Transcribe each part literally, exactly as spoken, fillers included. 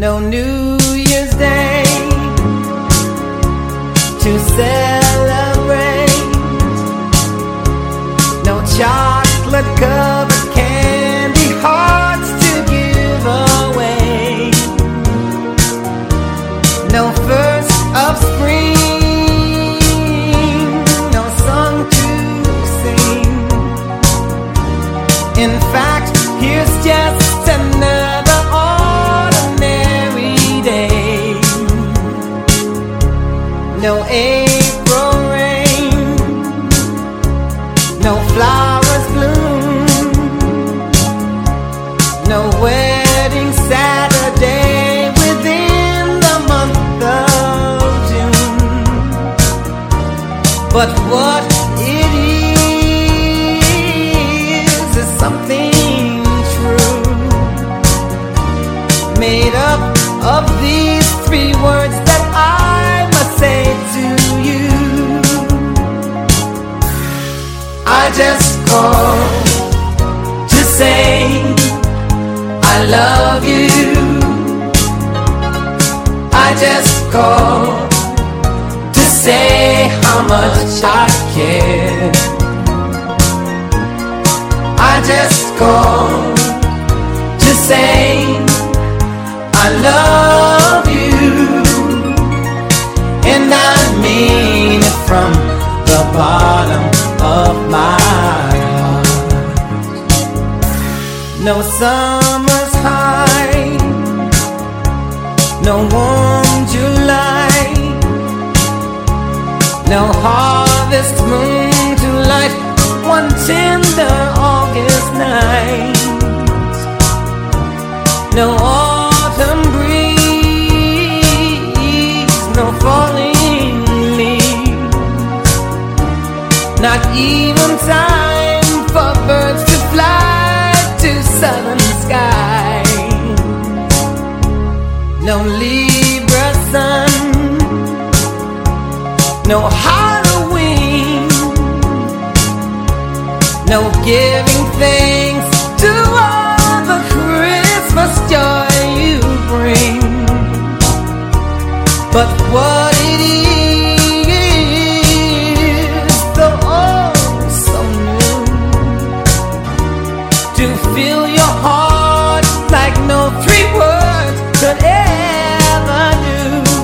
No New Year's Day to celebrate, no chocolate covered candy hearts to give away, no first of spring, no song to sing. In fact, here's just another ordinary day. No April rain, no flowers bloom, no wedding Saturday within the month of June. But what it is is something true, made up of these three words that I must say to you. I just called to say I love you. I just called to say how much I care. I just called to say I love you, and I mean it from the bottom of my heart. No summer's high, no warm July, no harvest moon to light one tender August night, no autumn breeze, no falling leaves, not even time for birds to fly to southern skies, no Libra sun, no Halloween, no giving thanks to all the Christmas joy you bring. But what it is, though oh so new, to fill your heart like no three words could ever do.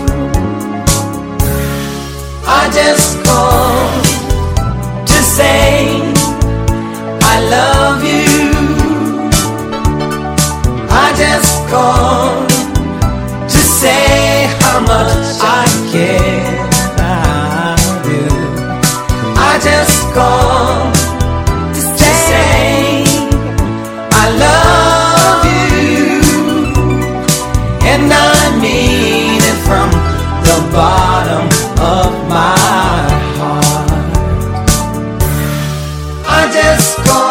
I just called to say I love you. I just called to say how much I care. I do. I just called to say I love you, and I mean it from the bottom of my heart. I just called